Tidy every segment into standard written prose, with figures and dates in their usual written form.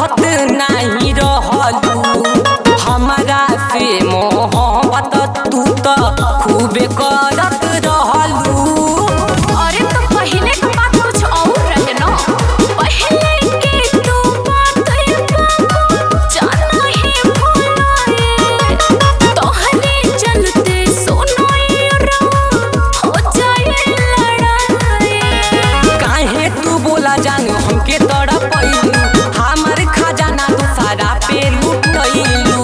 कहत नहीं रहलू हमारा से मोहब्बत तू तो खूबे करत रहलू। अरे तो पहले का बात कुछ और रहे ना। पहले के तू बात जाना ही भुलाए तोहरे चलते सुनाई हो जाए लड़ाई। काहे तू बोला जान हमके तड़पैलू हमार खजाना तू सारा पे लुटैलू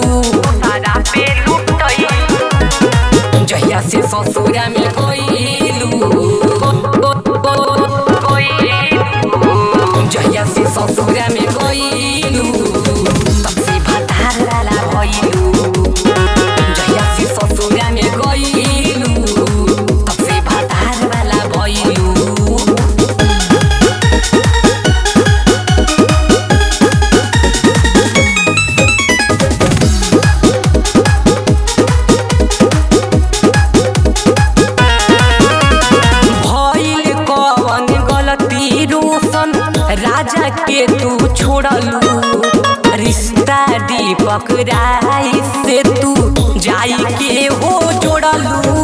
जहिया से ससुरा में गइलू जहिया से ससुरा में गइलू तब से भतार वाला भइलू जहिया से ससुरा में गइलू तब से भतार वाला भइलू। राजा के तू छोड़लू रिश्ता दीपक राय से तू जाई के हो जोड़लू।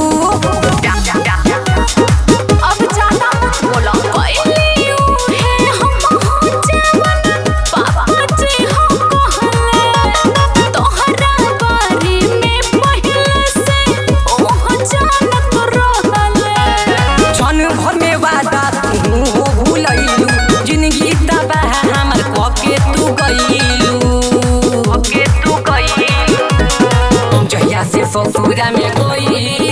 अब ज्यादा मत बोला पहले है हम हो जवन पापा जी हो कहले तोहरा बारे में पहले से ओह जानत रहले। क्षण भर में वादा तू भूलैलू जिंदगी तबाह हमर कके तू गइलू जहिया से ससुरा में गइलू